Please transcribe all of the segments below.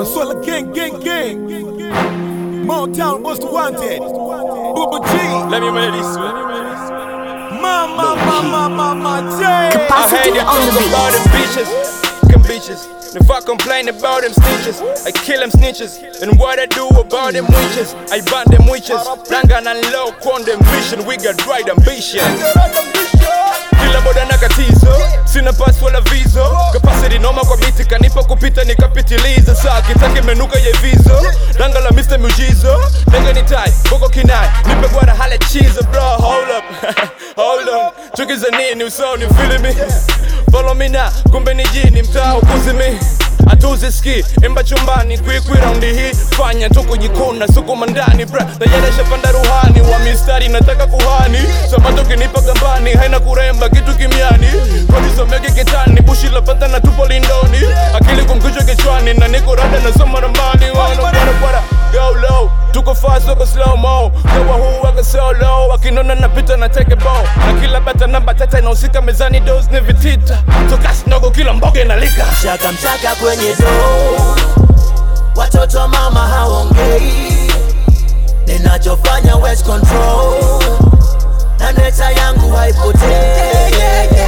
Maswala gang, gang, gang. Motown was the wanted. Booba G. Let me read this way. Mama, J. Capacity on the beat. About them bitches. If I complain about them snitches, I kill them snitches. And what I do about them witches, I ban them witches. Rangan and low on them mission, we got right ambition. Kila boda na katizo, sina pass wala vizo. Capacity noma kwa biti, kanipa kupita nikapitiliza. Saa kitaki menuka ye vizo, ranga la Mr. Mujizo. Nega ni tai, boko kinai, nipe gwara hale cheese. Bro, hold up, hold up. Chuki za nini usoni, feeling me? Follow me now, kumbe ni jini mtaa ukuzi mi. Atuze ski, imba chumbani, kwi raundi hii. Fanya tuku jikuna, suku mandani bra. Tajeresha panda ruhani, wa mistari nataka kuhani. Samato kinipa gambani, haina kuremba kitu kimiani. Kodi someke kitani, bushi la panta na tupo lindoni. Akili kumkuchwa kichwani, na niko rada na soma ramani. Wana, go low, tuko fast, tuko slow mo. Kawa huu waka solo, wakinona napita na take a bow. Na kila bata namba tata inausika mezani dose ni vitita. Tokasi nogo kila mboge na lika. Mchaka kwenye do, watoto mama haongei. Ninachofanya West control, na neta yangu haipotei.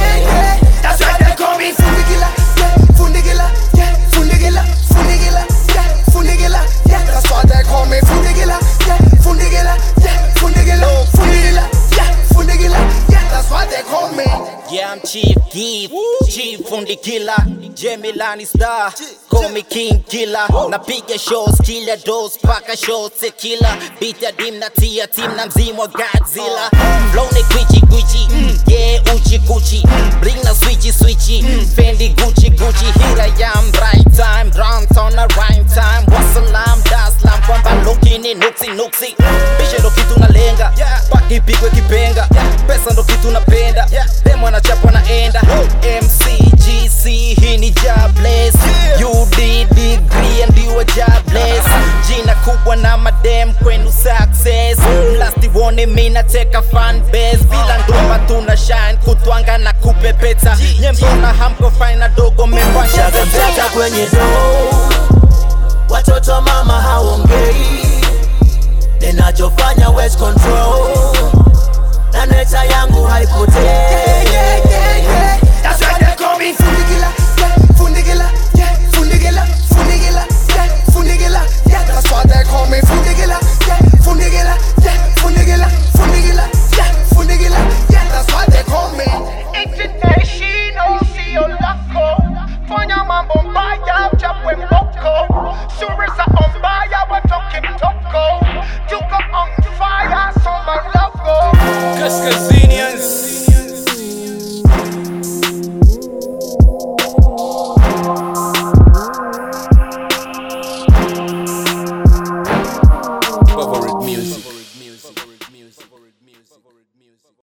That's why they call me Fundigila, yeah, Fundigila, yeah, Fundigila, Fundigila, yeah, Fundigila, yeah. That's why they call me Fundigila, yeah, Fundigila, yeah, Fundigila, Fundigila, yeah, Fundigila, yeah. That's why they call me. Yeah, I'm Chief Give, Chief Fundigila, Jemilani Star, call me King Killer. Napiga shows, killer dose, paka shows, tequila. Beat ya dim na tia, team na mzimu wa Godzilla. Flow ni Gucci, yeah, Uchi Gucci. Bring na switchy, Fendi Gucci. Here I am, right time, drums on a rhyme time. Wasalam, daslam, kwamba loki ni nuksi. Bisha ndo kitu na lenga, paki pigwe kipenga. Pesa ndo kitu napenda, demo na chapo na enda. MCGC, hii ni jobless. You did degree and you are jobless. Jina kubwa na madem kwenu success. Mlasti wone mina teka fan base. Bila ndoma tuna shine, kutwanga na kupepeta. Nyembo na hamko fine dogo membasha. Mchaka kwenye do, watoto mama haongei. Ninachofanya West control, na neta yangu haipotei.